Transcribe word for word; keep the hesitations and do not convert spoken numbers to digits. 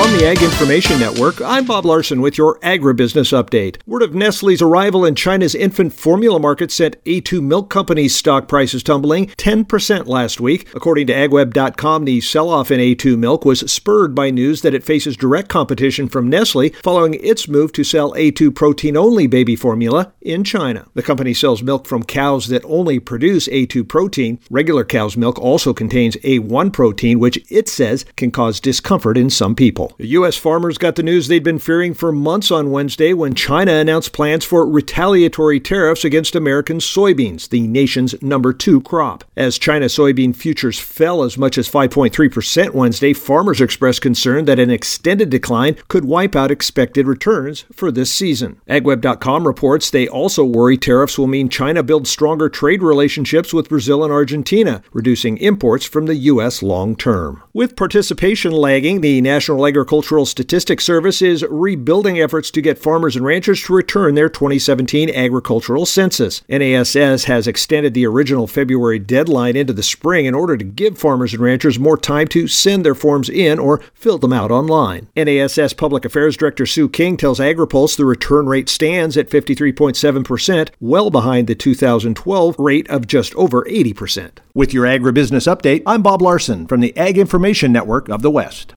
From the Ag Information Network, I'm Bob Larson with your agribusiness update. Word of Nestle's arrival in China's infant formula market sent A two Milk Company's stock prices tumbling ten percent last week. According to ag web dot com, the sell-off in A two Milk was spurred by news that it faces direct competition from Nestle following its move to sell A two protein-only baby formula in China. The company sells milk from cows that only produce A two protein. Regular cow's milk also contains A one protein, which it says can cause discomfort in some people. The U S farmers got the news they'd been fearing for months on Wednesday when China announced plans for retaliatory tariffs against American soybeans, the nation's number two crop. As China soybean futures fell as much as five point three percent Wednesday, farmers expressed concern that an extended decline could wipe out expected returns for this season. ag web dot com reports they also worry tariffs will mean China builds stronger trade relationships with Brazil and Argentina, reducing imports from the U S long term. With participation lagging, the National Agricultural Statistics Service is rebuilding efforts to get farmers and ranchers to return their twenty seventeen agricultural census. N A S S has extended the original February deadline into the spring in order to give farmers and ranchers more time to send their forms in or fill them out online. N A S S Public Affairs Director Sue King tells AgriPulse the return rate stands at fifty-three point seven percent, well behind the two thousand twelve rate of just over eighty percent. With your agribusiness update, I'm Bob Larson from the Ag Information Network of the West.